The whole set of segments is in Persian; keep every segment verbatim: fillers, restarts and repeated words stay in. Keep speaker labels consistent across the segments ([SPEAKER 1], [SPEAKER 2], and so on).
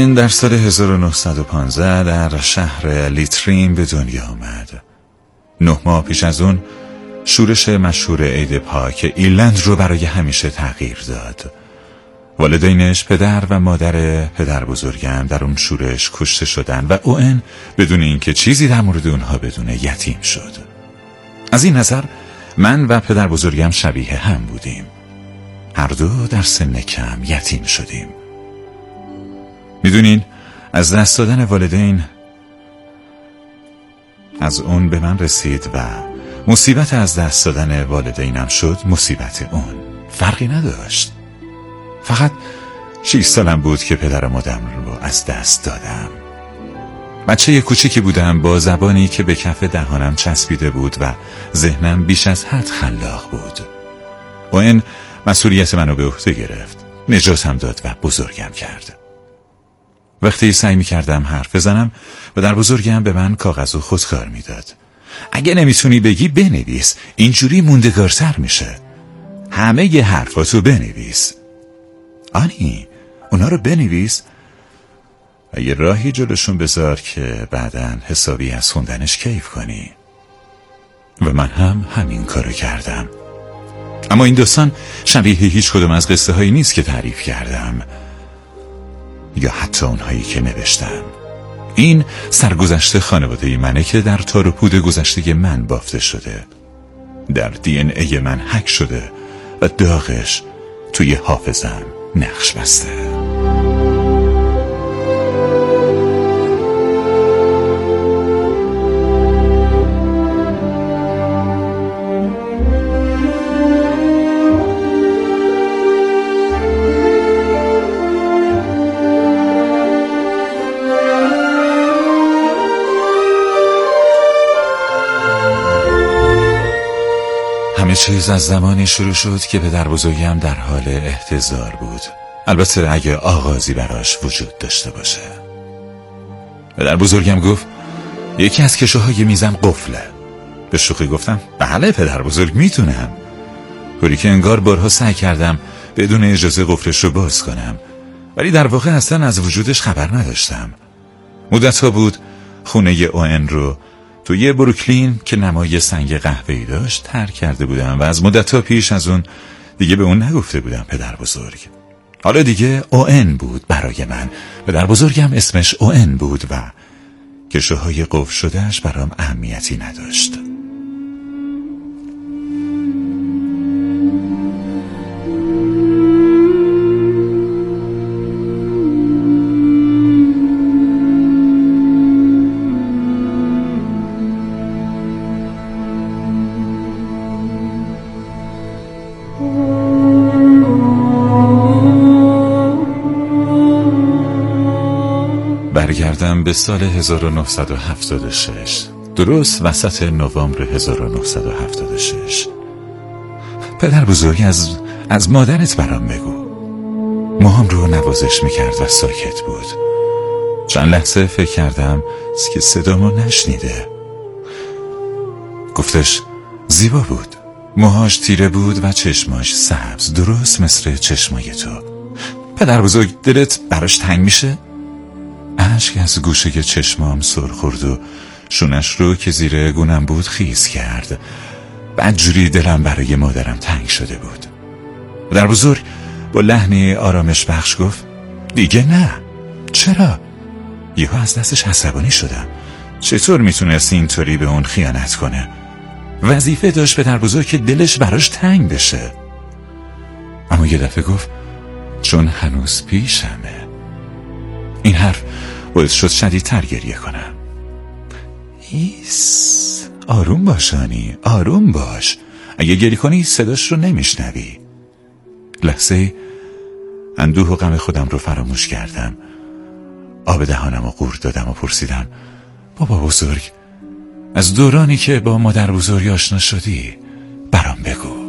[SPEAKER 1] والدین در سال هزار و نهصد و پانزده در شهر لیترین به دنیا آمد. نه ماه پیش از اون شورش مشهور عید پاک ایرلند رو برای همیشه تغییر داد. والدینش، پدر و مادر پدر بزرگم، در اون شورش کشته شدن و اوئن بدون اینکه چیزی در مورد اونها بدونه یتیم شد. از این نظر من و پدر بزرگم شبیه هم بودیم. هر دو در سن کم یتیم شدیم. میدونین از دست دادن والدین از اون به من رسید و مصیبت از دست دادن والدینم شد مصیبت اون. فرقی نداشت. فقط شش سالم بود که پدر و مادرم رو از دست دادم. بچه کوچیکی بودم با زبانی که به کف دهانم چسبیده بود و ذهنم بیش از حد خلاق بود. با این مسئولیت منو به عهده گرفت، نجاتم داد و بزرگم کرد. وقتی سعی می کردم حرف بزنم و در بزرگم به من کاغذ و خودکار می داد. اگه نمیتونی بگی بنویس، اینجوری موندگارتر میشه. همه ی حرفاتو بنویس. آنی اونا رو بنویس و یه راهی جلوشون بذار که بعداً حسابی از خوندنش کیف کنی. و من هم همین کارو کردم. اما این داستان شبیه هیچ کدوم از قصه هایی نیست که تعریف کردم یا حتی اونهایی که نوشتم. این سرگذشت خانواده منه که در تار و پود گذشته من بافته شده، در دی ان ای من حک شده و داغش توی حافظم نقش بسته. همه چیز از زمانی شروع شد که پدر بزرگم در حال احتضار بود. البته اگه آغازی براش وجود داشته باشه. پدر بزرگم گفت یکی از کشوهای میزم قفله. به شوخی گفتم بله پدر بزرگ میتونم، طوری که انگار بارها سعی کردم بدون اجازه قفلش رو باز کنم، ولی در واقع اصلا از وجودش خبر نداشتم. مدتها بود خونه اوئن رو توی بروکلین که نمای سنگ قهوه‌ای داشت ترک کرده بودم و از مدت‌ها پیش از اون دیگه به اون نگفته بودم پدر بزرگ. حالا دیگه اوئن بود برای من. پدر بزرگم اسمش اوئن بود و کشوهای قفل شدهش برام اهمیتی نداشت. برگردم به سال هزار و نهصد و هفتاد و شش، درست وسط نوامبر هزار و نهصد و هفتاد و شش. پدر بزرگ از از مادرت برام بگو. موهام رو نوازش میکرد و ساکت بود. چند لحظه فکر کردم که صدامو نشنیده. گفتش زیبا بود. موهاش تیره بود و چشماش سبز، درست مثل چشمای تو. پدر بزرگ دلت براش تنگ میشه؟ اشک از گوشه چشمام سر خورد و شونش رو که زیر گونم بود خیس کرد. بدجوری دلم برای مادرم تنگ شده بود. پدر بزرگ با لحنی آرامش بخش گفت دیگه نه. چرا؟ یهو از دستش عصبانی شدم. چطور میتونست اینطوری به اون خیانت کنه؟ وظیفه داشت پدر بزرگ که دلش براش تنگ بشه. اما یه دفعه گفت چون هنوز پیشمه. این حرف باعث شد شدیدتر گریه کنم. ایس آروم باش آنی، آروم باش. اگه گریه کنی صداش رو نمیشنوی. لحظه اندوه و غم خودم رو فراموش کردم. آب دهانم رو قورت دادم و پرسیدم بابا بزرگ، از دورانی که با مادر بزرگ آشنا شدی برام بگو.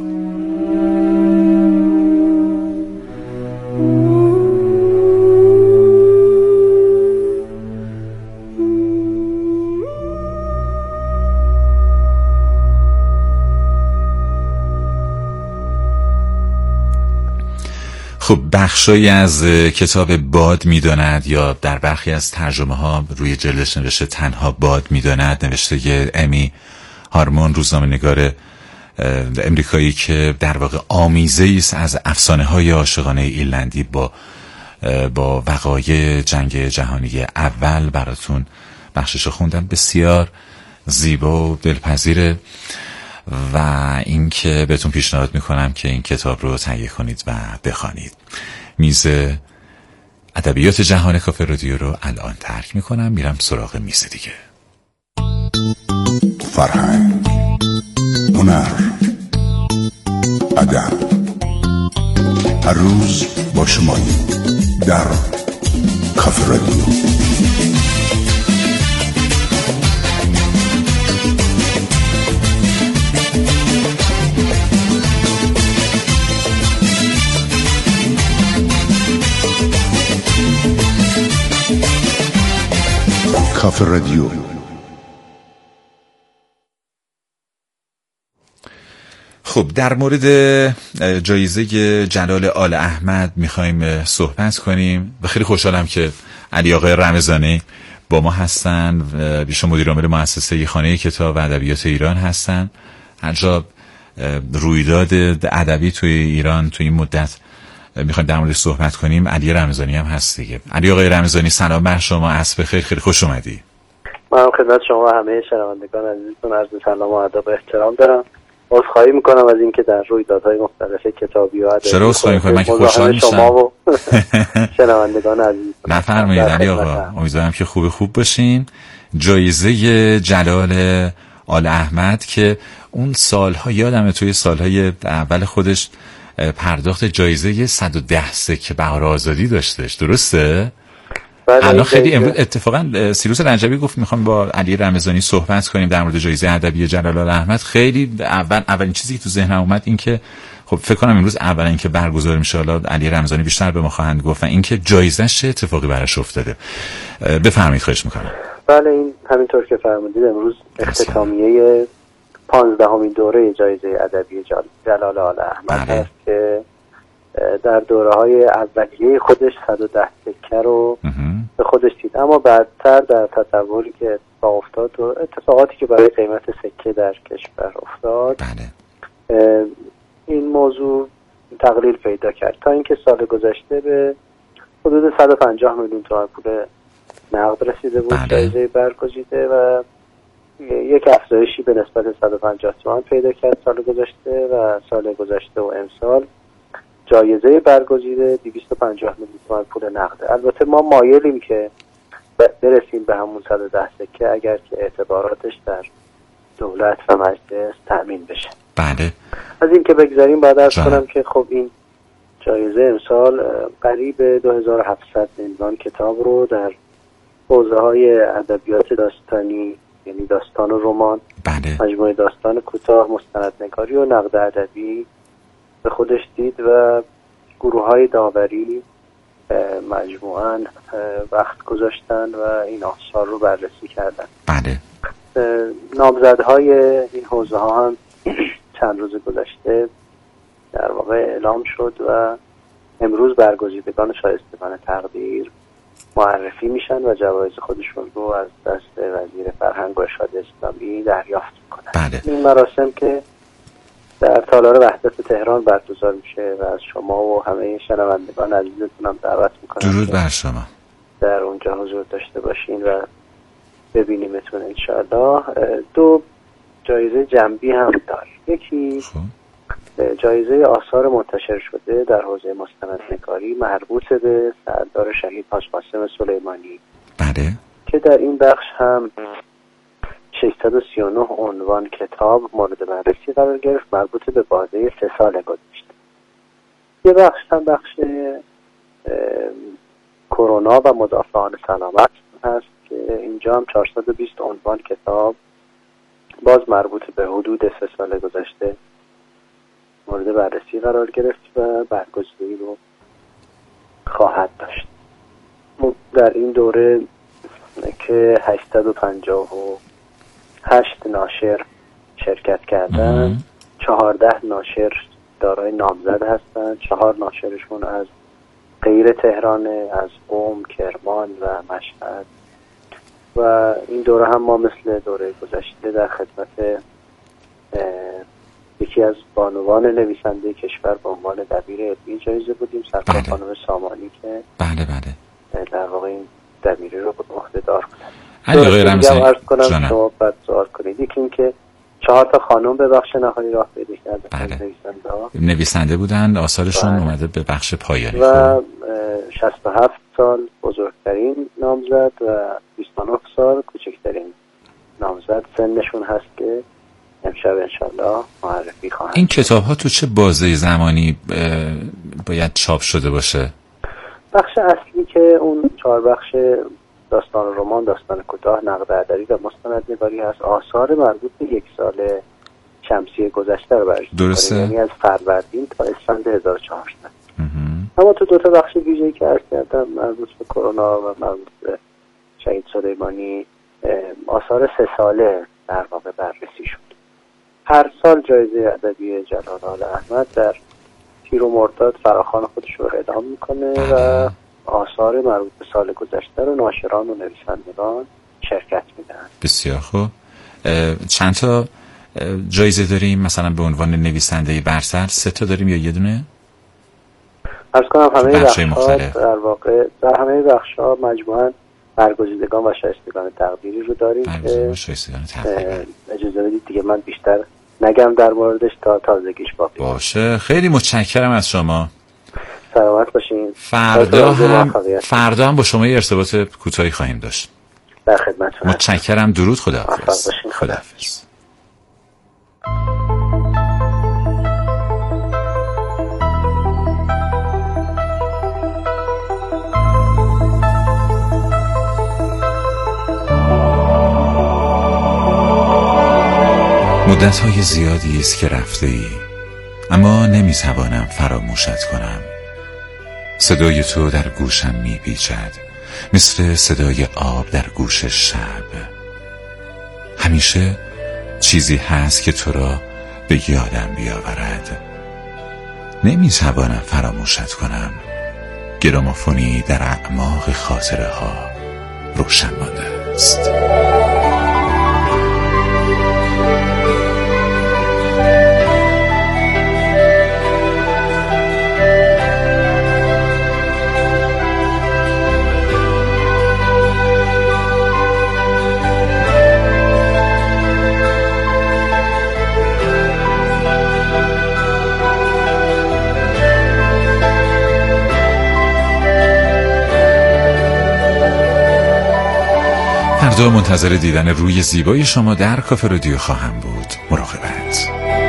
[SPEAKER 1] خب بخشایی از کتاب باد میداند یا در برخی از ترجمه ها روی جلدش نوشته تنها باد میداند، نوشته امی هارمون، روزنامه نگار امریکایی که در واقع آمیزه‌ای است از افسانه های عاشقانه ایرلندی با با وقایع جنگ جهانی اول. براتون بخششو خوندم، بسیار زیبا و دلپذیره و این که بهتون پیشنهاد میکنم که این کتاب رو تهیه کنید و بخوانید. میز ادبیات جهان کافه رادیو رو الان ترک میکنم، میرم سراغ میز دیگه.
[SPEAKER 2] فرهنگ، هنر، ادب، هر روز با شمایی در کافه رادیو. کافه رادیو.
[SPEAKER 1] خب در مورد جایزه جلال آل احمد میخوایم صحبت کنیم و خیلی خوشحالم که علی آقای رمضانی با ما هستن. ایشون مدیر عامل مؤسسه خانه کتاب و ادبیات ایران هستن. هر جا رویداد ادبی توی ایران توی این مدت میخوایم در موردش صحبت کنیم، علی رمضانی هم هست دیگه. علی آقای رمضانی سلام بر شما، عصر بخیر، خیلی خوش اومدی.
[SPEAKER 3] من خدمت شما و همه شنوندگان عزیزتون عرض سلام و ادب و احترام دارم. عذرخواهی میکنم از اینکه در رویدادهای مختلف کتابی و ادبی
[SPEAKER 1] چرا عذرخواهی میکنم؟ من که خوشحال میشم
[SPEAKER 3] شما و شنوندگان عزیزتون.
[SPEAKER 1] نفرمایید علی آقا، امیدوارم که خوب خوب باشین. جایزه جلال آل احمد که اون سالها یادمه توی سالهای اول خودش پرداخت جایزه صد و ده سکه بهار آزادی داشتش، درسته؟ الان خیلی امروز اتفاقا سیروس رجبی گفت میخوام با علی رمضانی صحبت کنیم در مورد جایزه ادبی جلال آل احمد. خیلی اول اولین چیزی که تو ذهنم اومد این که خب فکر کنم امروز اولین که برگزار میشه، حالا علی رمضانی بیشتر به ما خواهند گفت، این که جایزه‌ش چه اتفاقی براش افتاده. بفرمایید، خواهش میکنم.
[SPEAKER 3] بله، این همینطور که فرمودید امروز اختتامیه پانزدهمین دوره جایزه ادبی جلال آل احمد
[SPEAKER 1] بله.
[SPEAKER 3] هست که در دوره‌های اولیه خودش صد و ده سکه رو به خودش دید، اما بعدتر در تطوری که اتفاق افتاد و اتفاقاتی که برای قیمت سکه در کشور افتاد
[SPEAKER 1] بله.
[SPEAKER 3] این موضوع تقلیل پیدا کرد تا اینکه سال گذشته به حدود صد و پنجاه میلیون تومان پول نقد رسیده بود. جایزه برگزیده و یک افزایشی به نسبت صد و پنجاه تومان پیدا کرد سال گذشته و سال گذشته و امسال جایزه برگزیده دویست و پنجاه میلیون تومان پول نقده. البته ما مایلیم که برسیم به همون صد و ده سکه اگر که اعتباراتش در دولت و مجلس تأمین بشه.
[SPEAKER 1] بله.
[SPEAKER 3] از این که بگذاریم باید عرض کنم که خب این جایزه امسال قریب دو هزار و هفتصد عنوان کتاب رو در حوزه‌های ادبیات داستانی، یعنی داستان و رمان،
[SPEAKER 1] بله.
[SPEAKER 3] مجموعه داستان کوتاه، مستندنگاری و نقد ادبی به خودش دید و گروه‌های داوری مجموعاً وقت گذاشتن و این آثار رو بررسی کردن.
[SPEAKER 1] بله.
[SPEAKER 3] نامزدهای این حوزه ها هم چند روز گذشته در واقع اعلام شد و امروز برگزیدگان شایستگان تقدیر معرفی میشن و جوایز خودشون رو از دست وزیر فرهنگ و ارشاد اسلامی دریافت میکنن.
[SPEAKER 1] بله.
[SPEAKER 3] این مراسم که در تالار وحدت تهران برگزار میشه و از شما و همه شنوندگان عزیزتون هم دعوت میکنم
[SPEAKER 1] درود بر شما
[SPEAKER 3] در اونجا حضور داشته باشین و ببینیمتون انشاءالله. دو جایزه جنبی هم دار. یکی جایزه آثار منتشر شده در حوزه مستندنگاری مربوط به سردار شهید حاج قاسم سلیمانی،
[SPEAKER 1] بله،
[SPEAKER 3] که در این بخش هم ششصد و سی و نه عنوان کتاب مورد بررسی قرار گرفت مربوط به بازه سه سال گذشته. یه بخش هم بخش کرونا و مدافعان سلامت هست که اینجا هم چهارصد و بیست عنوان کتاب باز مربوط به حدود سه سال گذشته مورد بررسی قرار گرفت و برگزیدگی رو خواهد داشت. در این دوره که هشتصد و پنجاه و هشت ناشر شرکت کردن، چهارده ناشر دارای نامزد هستند. چهار ناشرشون از غیر تهران، از قم، کرمان و مشهد. و این دوره هم ما مثل دوره گذشته در خدمت یکی از بانوان نویسنده کشور به عنوان دبیر علمی جایزه بودیم، سرکار خانم سامانی که
[SPEAKER 1] بله بله
[SPEAKER 3] در واقع این دبیری رو به عهده دار بودن.
[SPEAKER 1] علی آقای رمزی
[SPEAKER 3] عرض کنم شما بعد سوال کنید. یکی این که چهار تا خانم به بخش نهایی راه پیدا کردن،
[SPEAKER 1] بله.
[SPEAKER 3] نویسنده ها
[SPEAKER 1] نویسنده بودن، آثارشون
[SPEAKER 3] بله.
[SPEAKER 1] اومده به بخش پایانی
[SPEAKER 3] و شصت و هفت سال بزرگترین نامزد و بیست و نه سال کوچکترین نامزد سنشون هست که امشب انشالله معرفی خواهند.
[SPEAKER 1] این کتاب ها تو چه بازه زمانی باید چاپ شده باشه؟
[SPEAKER 3] بخش اصلی که اون چهار بخش داستان رمان، داستان کوتاه، نقد ادبی و مستندنگاری هست، آثار مربوط به یک سال شمسی گذشته رو بررسی
[SPEAKER 1] درسته.
[SPEAKER 3] یعنی از فروردین تا اسفند هزار و چهارصد. اما تو دو تا بخش ویژه‌ای که عرض کردم مربوط به کرونا و مربوط به شهید سلیمانی آثار سه ساله در واقع بررسی شد. هر سال جایزه ادبی جلال احمد در تیر و مرداد فراخوان خودش رو اعلام میکنه و آثار مربوط به سال گذشته رو ناشران و نویسندگان شرکت میدن.
[SPEAKER 1] بسیار خوب. چند تا جایزه داریم مثلا به عنوان نویسنده برتر؟ سه تا داریم یا یه دونه؟
[SPEAKER 3] عرض کنم همه
[SPEAKER 1] بخش‌های
[SPEAKER 3] بخش‌ها
[SPEAKER 1] مختلف
[SPEAKER 3] در واقع در همه بخش‌ها مجموعاً برگزیدگان و شایستگان تقدیری رو داریم که اجازه بدید دیگه من بیشتر نگم در موردش تا تازگیش باقی
[SPEAKER 1] باشه. خیلی متشکرم از شما.
[SPEAKER 3] سلامت باشین.
[SPEAKER 1] فردا هم فردا هم با شما یه ارتباط کوتاهی خواهیم داشت.
[SPEAKER 3] در خدمتتون.
[SPEAKER 1] متشکرم. درود. خداحافظ.
[SPEAKER 3] خداحافظ.
[SPEAKER 1] مدت‌های زیادی است که رفته ای، اما نمی‌توانم فراموشت کنم. صدای تو در گوشم می‌پیچد، مثل صدای آب در گوش شب. همیشه چیزی هست که تو را به یادم بیاورد. نمی‌توانم فراموشت کنم. گرامافونی در اعماق خاطره ها روشن مانده است. فردا منتظر دیدن روی زیبای شما در کافه رادیو خواهم بود. مراقبت.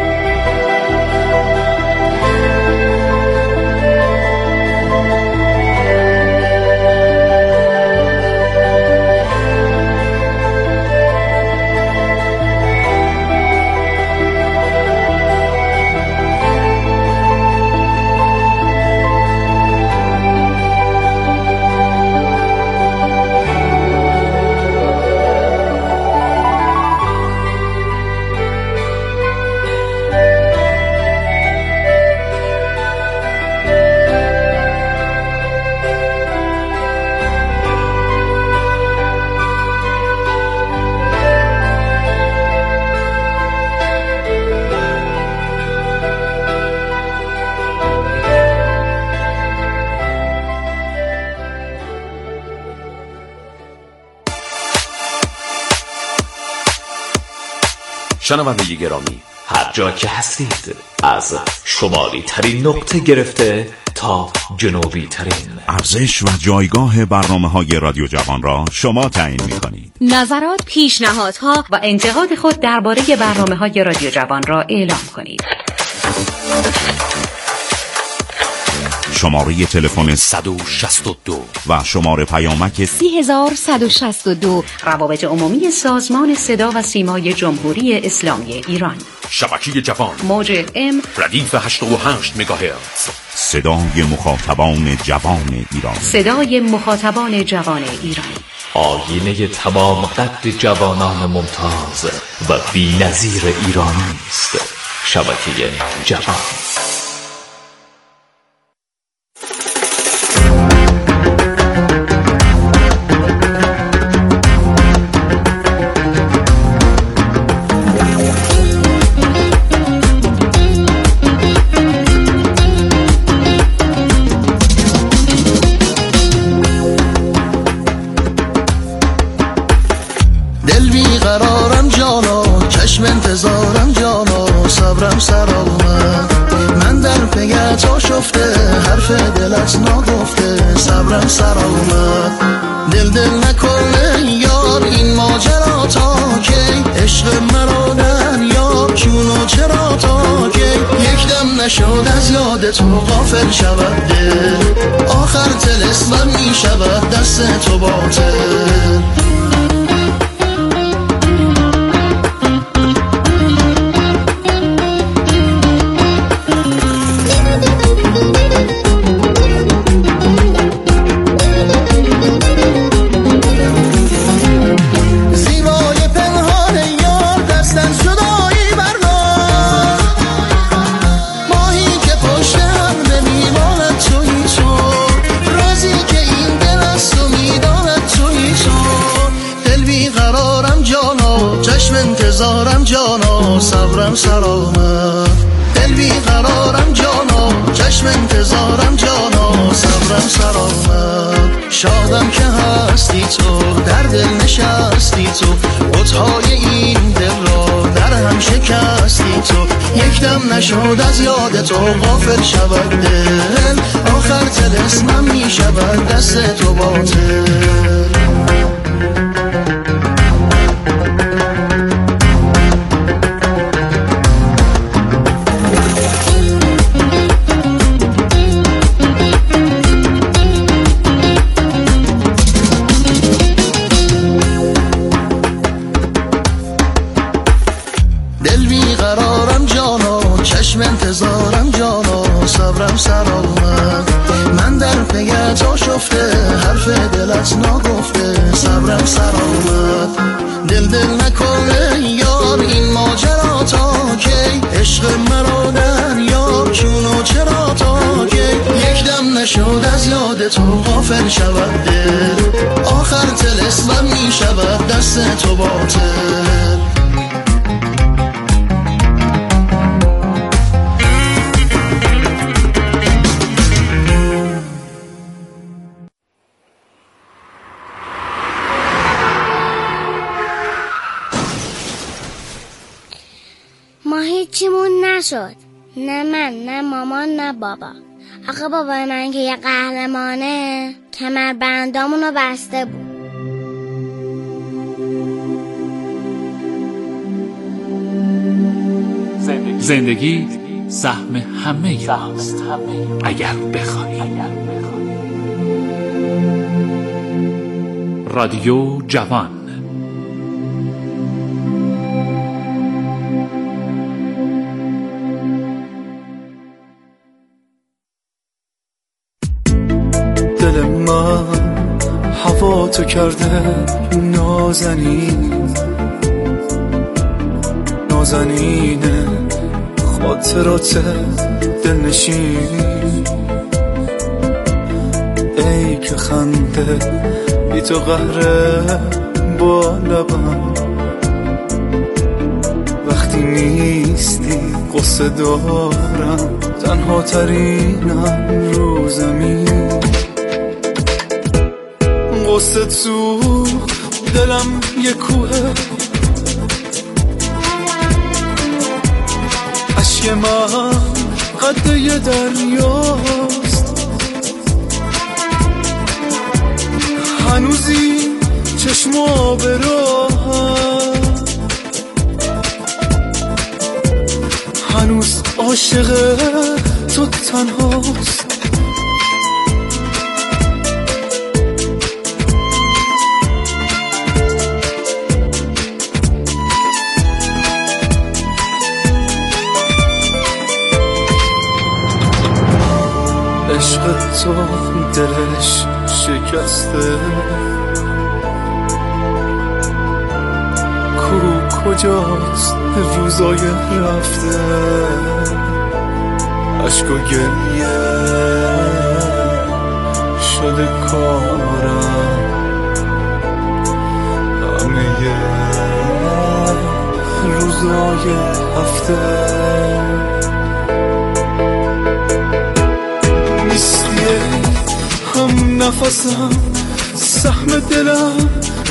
[SPEAKER 4] شنونده گرامی، هر جا که هستید، از شمالی ترین نقطه گرفته تا جنوبی ترین،
[SPEAKER 5] ارزش و جایگاه برنامه‌های رادیو جوان را شما تعیین می‌کنید.
[SPEAKER 6] نظرات، پیشنهادها و انتقاد خود درباره برنامه‌های رادیو جوان را اعلام کنید.
[SPEAKER 5] شماره تلفن
[SPEAKER 4] صد و شصت و دو
[SPEAKER 5] و شماره پیامک
[SPEAKER 6] سی هزار صد و شصت و دو روابط عمومی سازمان صدا و سیمای جمهوری اسلامی ایران.
[SPEAKER 4] شبکه جوان
[SPEAKER 6] موج ام
[SPEAKER 4] ردیف هشتاد و هشت مگاهرتز.
[SPEAKER 5] صدای مخاطبان جوان ایران.
[SPEAKER 6] صدای مخاطبان جوان ایران.
[SPEAKER 4] آینه تمام قد جوانان ممتاز و بی‌نظیر ایرانی است. شبکه جوان.
[SPEAKER 7] دل بیقرارم جانا، چشم انتظارم جانا، صبرم سر آمد. من در پیت آشفته، حرف دلت ناگفته، صبرم سر آمد. دل دل نکنه یار این ماجرا تا کی، عشق مرا در یار چونو چرا تا کی. یک دم نشد از یاد تو غافل شود دل، آخر طلسمم می شود دست تو باطل. انتظارم جانا، صبرم سر آمد. دل بیقرارم جانا، چشم انتظارم جانا، صبرم سر آمد. شادم که هستی تو، در دل نشستی تو، بت‌های این دل را در هم شکستی تو. یک دم نشد از یاد تو غافل شود دل، آخر طلسمم می شود دست تو باطل. انتظارم جانا، صبرم سر آمد. من در پیت آشفته، حرف دلت ناگفته، صبرم سر آمد. دل دل نکنه یار این ماجرا تا کی، عشق مرا در یار چونو چرا تا کی. یک دم نشد از یاد تو غافل شود دل، آخر طلسمم می شود دست تو باطل.
[SPEAKER 8] هیچیمون نشد، نه من نه مامان نه بابا. آخه بابای من که یه قهرمانه، کمربندامونو بسته بود.
[SPEAKER 4] زندگی, زندگی سهم همه ماست اگر بخوای. رادیو جوان.
[SPEAKER 9] دل من هوا تو کرده نازنین، نازنینه خاطرات دلنشین. ای که خنده بی تو قهره با لبم، وقتی نیستی قصه دارم، تنها ترینم رو زمین. قصه تو دلم یه کوه، عشق من قد یه دریاست. هنوزی چشما به راهم، هنوز عاشق تو تنهاست. عشق تو دلش شکسته، کو کجاست روزای رفته، عشق و گریه شده کارم، همه روزای هفته. نیستی هم نفسم، سهم دلم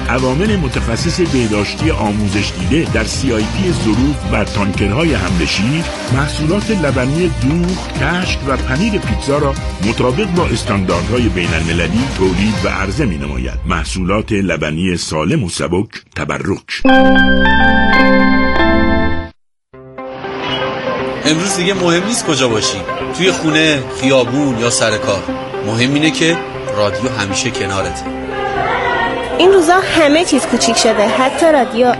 [SPEAKER 10] عوامل متخصص بهداشتی آموزش دیده در سی آی پی ظروف و تانکرهای حمل شیر، محصولات لبنی دوغ، کشک و پنیر پیتزا را مطابق با استانداردهای بین المللی تولید و عرضه می نماید. محصولات لبنی سالم و سبک. تبرک.
[SPEAKER 11] امروز دیگه مهم نیست کجا باشی، توی خونه، خیابون یا سر کار. مهم اینه که رادیو همیشه کنارته.
[SPEAKER 12] این روزا همه چیز کوچیک شده، حتی رادیو.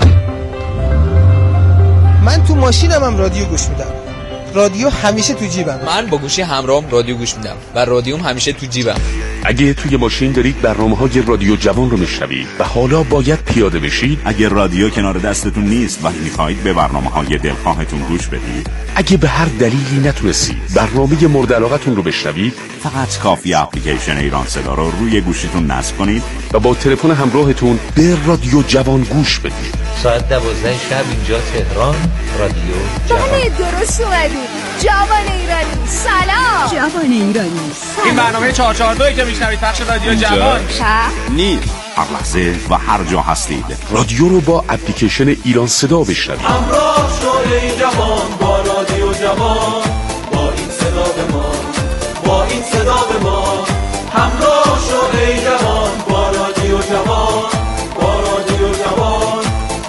[SPEAKER 13] من تو ماشینم هم رادیو گوش میدم. رادیو همیشه تو جیبم.
[SPEAKER 14] من با گوشی همراهم رادیو گوش میدم و رادیوم همیشه تو جیبم.
[SPEAKER 15] اگه توی ماشین دارید برنامه‌های رادیو جوان رو میشنوید و حالا باید پیاده بشید،
[SPEAKER 5] اگه رادیو کنار دستتون نیست و میخواید به برنامه‌های دلخواهتون گوش بدید،
[SPEAKER 15] اگه به هر دلیلی نتونستید برنامه مورد علاقتون رو بشنوید،
[SPEAKER 5] فقط کافی اپلیکیشن ایران صدا رو روی گوشیتون نصب کنید
[SPEAKER 15] و با تلفن همراهتون به رادیو جوان گوش بدید.
[SPEAKER 16] ساعت دوازده شب اینجا تهران، رادیو جوان.
[SPEAKER 17] بله درست اومدید. جوان ایرانی سلام.
[SPEAKER 18] جوان ایرانی
[SPEAKER 19] سلام. این برنامه چهار چهار دو که میشنوید پخش رادیو جوان
[SPEAKER 5] نیست. هر لحظه و هر جا هستید
[SPEAKER 15] رادیو رو با اپلیکیشن ایران صدا بشنوید.
[SPEAKER 9] همراه شو ای جوان با رادیو جوان، با این صدا به ما، با این صدا به ما. همراه شو ای جوان با رادیو جوان، با رادیو جوان،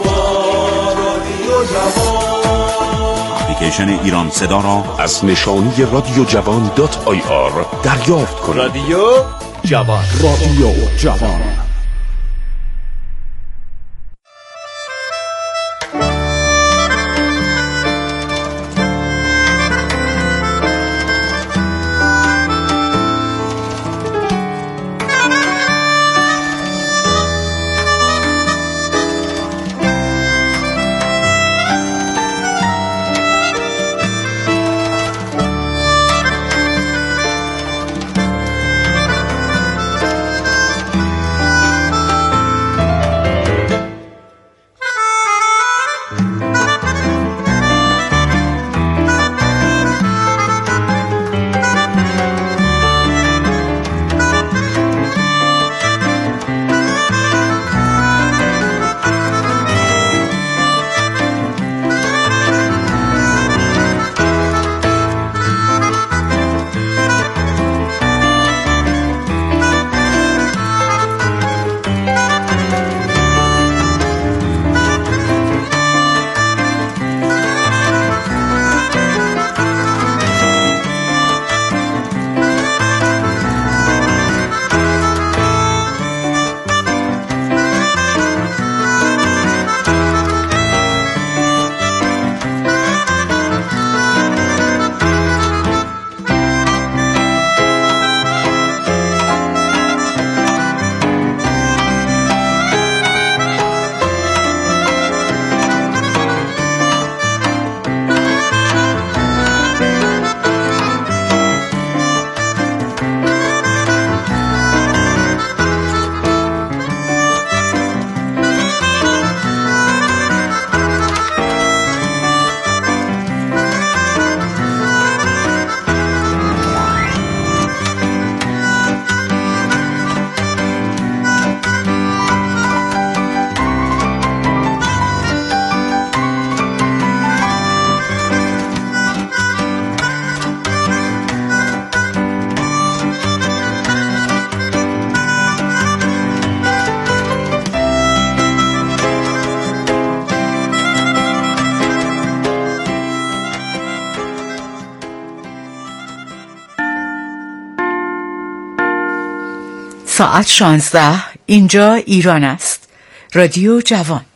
[SPEAKER 9] با رادیو جوان.
[SPEAKER 5] اپلیکیشن ایران صدا را
[SPEAKER 15] از نشانی رادیو جوان دات آی آر دریافت کنید.
[SPEAKER 11] رادیو جوان.
[SPEAKER 15] رادیو جوان.
[SPEAKER 6] ساعت شانزده، اینجا ایران است. رادیو جوان.